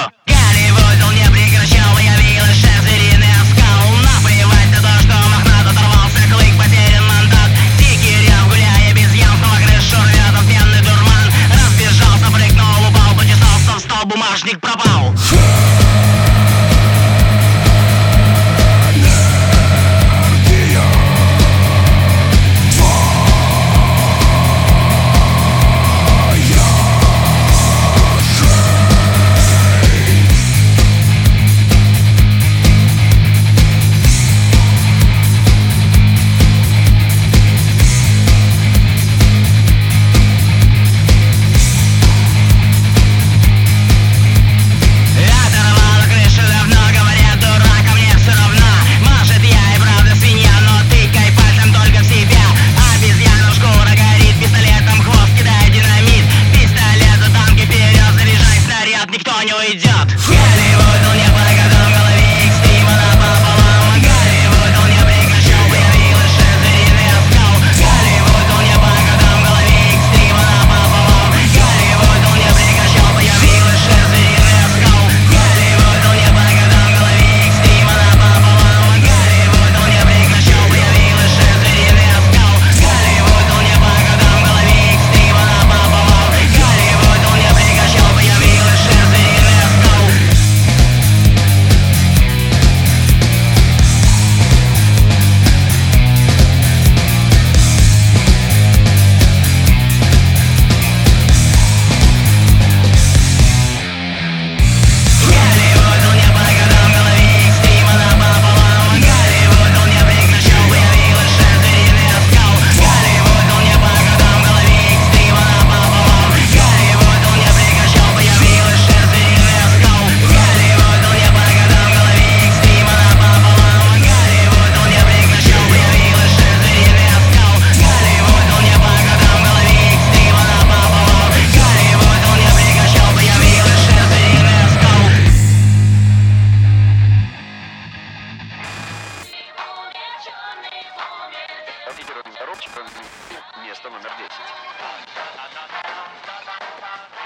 Голливуд, он не прекращал, явилась шесть звериных скал. Наплевать на то, что мохнат оторвался клык, потерян мандат. Дикий рев, гуляя без янства, крышу рвет отменный дурман. Разбежался, прыгнул, упал, почесался в стол, бумажник пропал. Никто не уйдет. Голливуд, он не погодал в голове экстрима напополам. Голливуд, он не прекращал, появилась шесть звериных скал. Голливуд, он не погодал в голове экстрима напополам. Голливуд, он не прекращал, появилась шесть звериных скал. Голливуд, он не погодал в голове экстрима напополам. Голливуд, он не прекращал, появилась шесть звериных скал. Голливуд, он не погодал в голове экстрима напополам. Голливуд, он не прекращал, появилась шесть. Лидером здоровчика место номер 10.